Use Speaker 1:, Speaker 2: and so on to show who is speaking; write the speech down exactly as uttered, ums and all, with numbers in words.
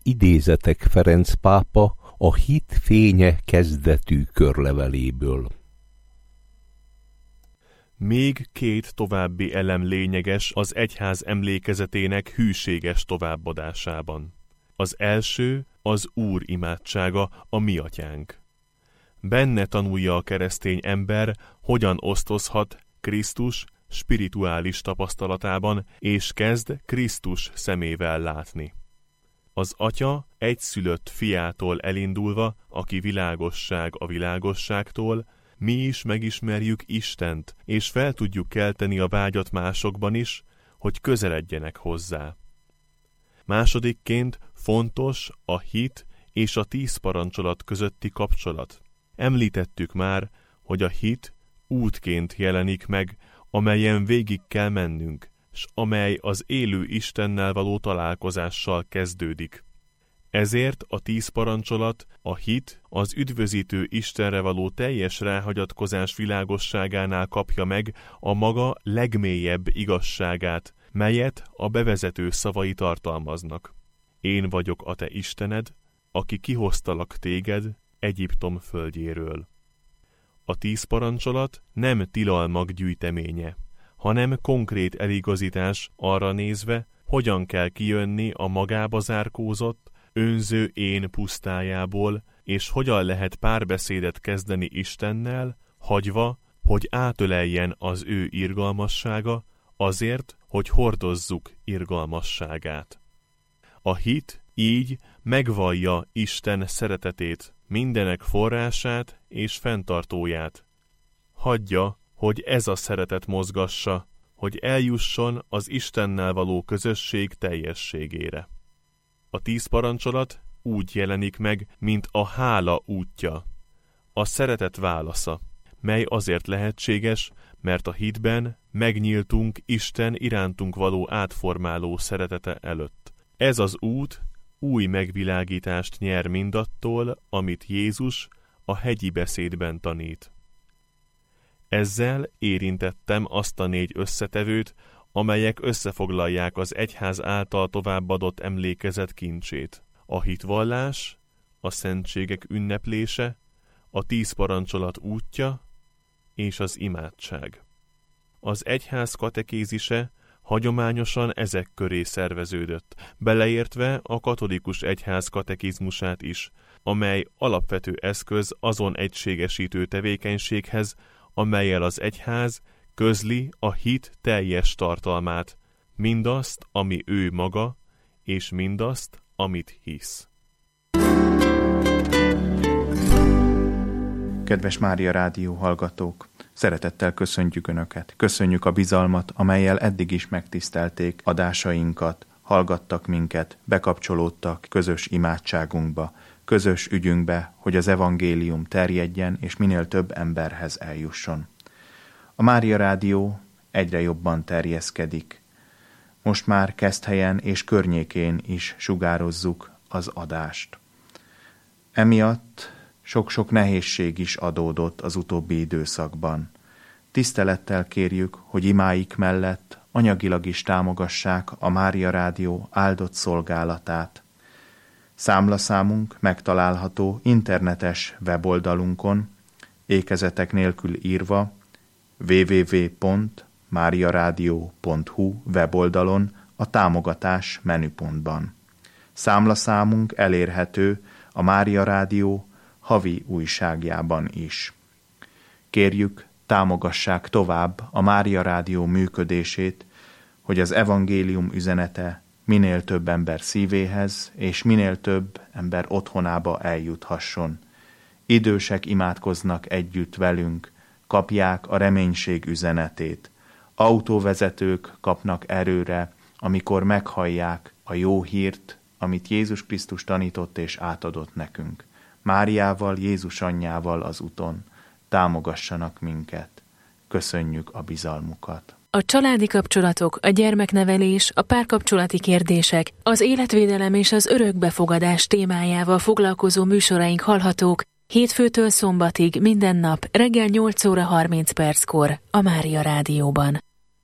Speaker 1: idézetek Ferenc pápa a Hit fénye kezdetű körleveléből.
Speaker 2: Még két további elem lényeges az egyház emlékezetének hűséges továbbadásában. Az első az Úr imádsága, a mi atyánk. Benne tanulja a keresztény ember, hogyan osztozhat Krisztus spirituális tapasztalatában, és kezd Krisztus szemével látni. Az Atya egyszülött fiától elindulva, aki világosság a világosságtól, mi is megismerjük Istent, és fel tudjuk kelteni a vágyat másokban is, hogy közeledjenek hozzá. Másodikként fontos a hit és a tíz parancsolat közötti kapcsolat. Említettük már, hogy a hit útként jelenik meg, amelyen végig kell mennünk, s amely az élő Istennel való találkozással kezdődik. Ezért a tíz parancsolat, a hit, az üdvözítő Istenre való teljes ráhagyatkozás világosságánál kapja meg a maga legmélyebb igazságát, melyet a bevezető szavai tartalmaznak. Én vagyok a te Istened, aki kihoztalak téged Egyiptom földjéről. A tíz parancsolat nem tilalmak gyűjteménye, hanem konkrét eligazítás arra nézve, hogyan kell kijönni a magába zárkózott, önző én pusztájából, és hogyan lehet párbeszédet kezdeni Istennel, hagyva, hogy átöleljen az ő irgalmassága, azért, hogy hordozzuk irgalmasságát. A hit így megvallja Isten szeretetét, mindenek forrását és fenntartóját. Hagyja, hogy ez a szeretet mozgassa, hogy eljusson az Istennel való közösség teljességére. A tíz parancsolat úgy jelenik meg, mint a hála útja, a szeretet válasza, mely azért lehetséges, mert a hitben megnyíltunk Isten irántunk való átformáló szeretete előtt. Ez az út új megvilágítást nyer mindattól, amit Jézus a hegyi beszédben tanít. Ezzel érintettem azt a négy összetevőt, amelyek összefoglalják az egyház által továbbadott emlékezet kincsét. A hitvallás, a szentségek ünneplése, a tíz parancsolat útja és az imádság. Az egyház katekézise hagyományosan ezek köré szerveződött, beleértve a katolikus egyház katekizmusát is, amely alapvető eszköz azon egységesítő tevékenységhez, amellyel az egyház közli a hit teljes tartalmát, mindazt, ami ő maga, és mindazt, amit hisz.
Speaker 3: Kedves Mária Rádió hallgatók! Szeretettel köszöntjük Önöket. Köszönjük a bizalmat, amellyel eddig is megtisztelték adásainkat, hallgattak minket, bekapcsolódtak közös imádságunkba, közös ügyünkbe, hogy az evangélium terjedjen és minél több emberhez eljusson. A Mária Rádió egyre jobban terjeszkedik. Most már Keszthelyen és környékén is sugározzuk az adást. Emiatt sok-sok nehézség is adódott az utóbbi időszakban. Tisztelettel kérjük, hogy imáik mellett anyagilag is támogassák a Mária Rádió áldott szolgálatát. Számlaszámunk megtalálható internetes weboldalunkon, ékezetek nélkül írva, double-u double-u double-u pont mariaradio pont hu weboldalon a támogatás menüpontban. Számlaszámunk elérhető a Mária Rádió havi újságjában is. Kérjük, támogassák tovább a Mária Rádió működését, hogy az evangélium üzenete minél több ember szívéhez és minél több ember otthonába eljuthasson. Idősek imádkoznak együtt velünk, kapják a reménység üzenetét. Autóvezetők kapnak erőre, amikor meghallják a jó hírt, amit Jézus Krisztus tanított és átadott nekünk. Máriával, Jézus anyjával az úton támogassanak minket. Köszönjük a bizalmukat.
Speaker 4: A családi kapcsolatok, a gyermeknevelés, a párkapcsolati kérdések, az életvédelem és az örökbefogadás témájával foglalkozó műsoraink hallhatók hétfőtől szombatig minden nap reggel nyolc óra harminc perckor a Mária Rádióban.